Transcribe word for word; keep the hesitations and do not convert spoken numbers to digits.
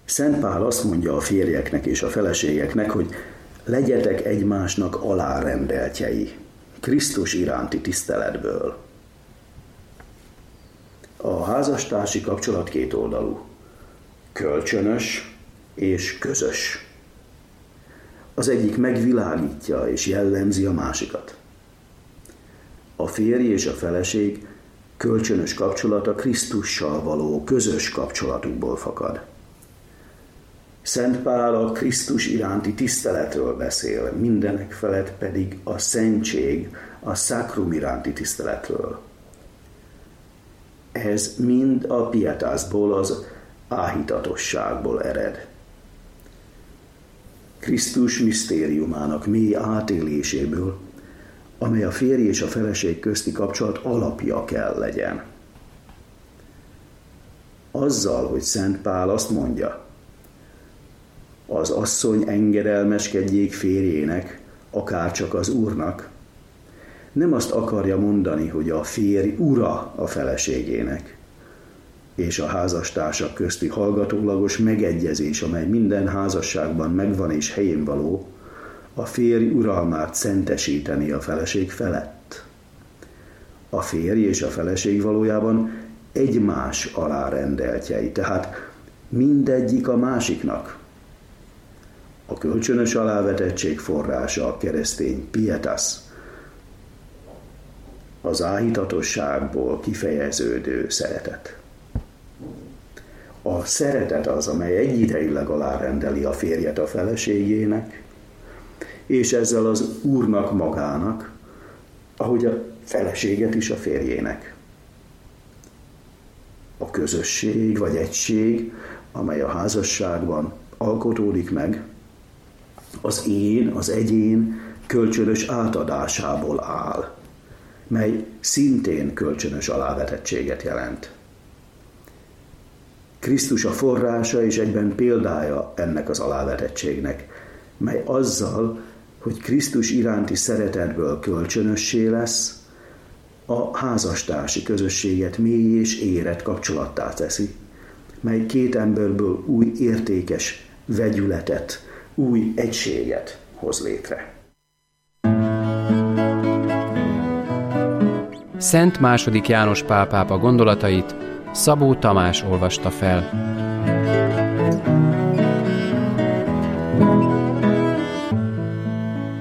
Szent Pál azt mondja a férjeknek és a feleségeknek, hogy legyetek egymásnak alárendeltjei, Krisztus iránti tiszteletből. A házastársi kapcsolat kétoldalú, kölcsönös és közös. Az egyik megvilágítja és jellemzi a másikat. A férj és a feleség kölcsönös kapcsolata Krisztussal való közös kapcsolatukból fakad. Szent Pál a Krisztus iránti tiszteletről beszél, mindenek felett pedig a szentség, a sacrum iránti tiszteletről. Ez mind a pietasból, az áhítatosságból ered. Krisztus misztériumának mély átéléséből, amely a férj és a feleség közti kapcsolat alapja kell legyen. Azzal, hogy Szent Pál azt mondja, az asszony engedelmeskedjék férjének, akárcsak az Úrnak, nem azt akarja mondani, hogy a férj ura a feleségének, és a házastársak közti hallgatólagos megegyezés, amely minden házasságban megvan és helyén való, a férj uralmát szentesíteni a feleség felett. A férj és a feleség valójában egymás alárendeltjei, tehát mindegyik a másiknak. A kölcsönös alávetettség forrása a keresztény pietas, az áhítatosságból kifejeződő szeretet. A szeretet az, amely egyidejűleg alárendeli a férjet a feleségének, és ezzel az Úrnak magának, ahogy a feleséget is a férjének. A közösség vagy egység, amely a házasságban alkotódik meg, az én, az egyén kölcsönös átadásából áll, mely szintén kölcsönös alávetettséget jelent. Krisztus a forrása és egyben példája ennek az alávetettségnek, mely azzal, hogy Krisztus iránti szeretetből kölcsönössé lesz, a házastársi közösséget mély és érett kapcsolattá teszi, mely két emberből új értékes vegyületet, új egységet hoz létre. Szent második János Pál pápa gondolatait Szabó Tamás olvasta fel.